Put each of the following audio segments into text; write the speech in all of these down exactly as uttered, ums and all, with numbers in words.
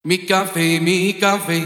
Mi café, mi café.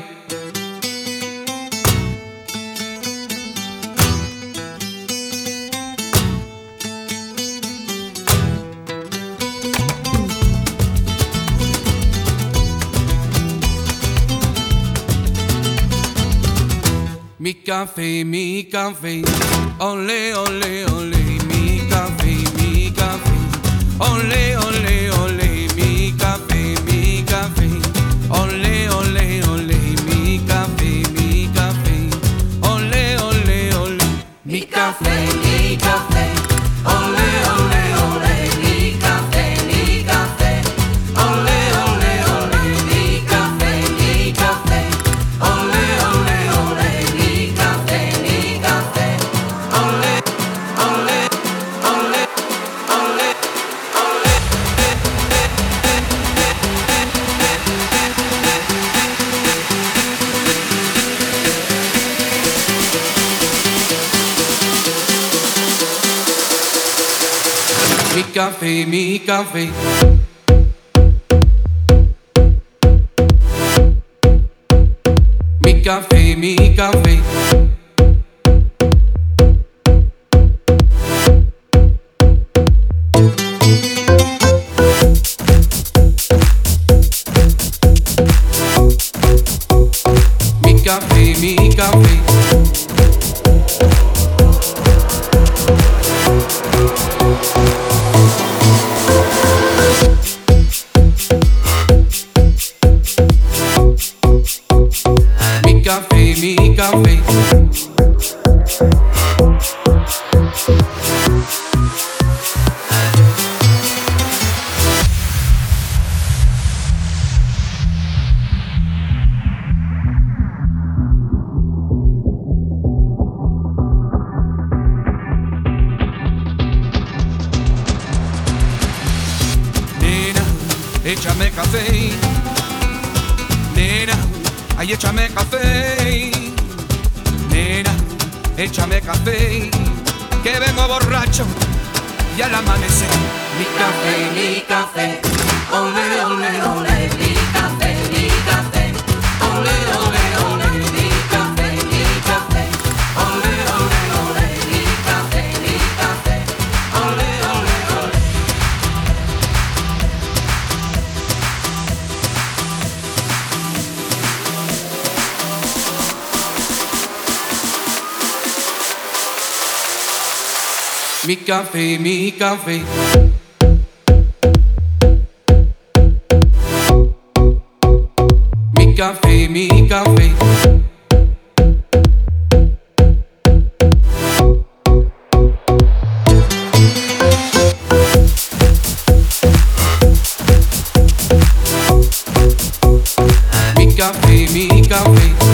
Mi café, mi café. Ole, ole, ole. Mi café, mi café. Ole, ole, ole. Mi café, mi café. Ole, ole, ole. Mi café, mi café. Ole, ole, ole. Mi café, mi café. Ole, ole, ole. Mi café, mi café. Ole, ole, ole. Mi café, mi café. Ole, ole, ole. Mi café, mi café. Ole, ole, ole, ole, ole. Mi café, mi café. Mi café, mi café. Mi café, mi café. Mi café, mi café. Nena, échame café. Nena, ay, échame café. Nena, échame café. Que vengo borracho y al amanecer. Mi café, mi café. Ole, ole, ole. Mi café, mi café. Ole, ole, ole. Mi café, mi café. Ole, ole, ole. Mi café, mi café. Ole, ole, ole. Mi café, mi café. Mi café, mi café. Mi café, mi café.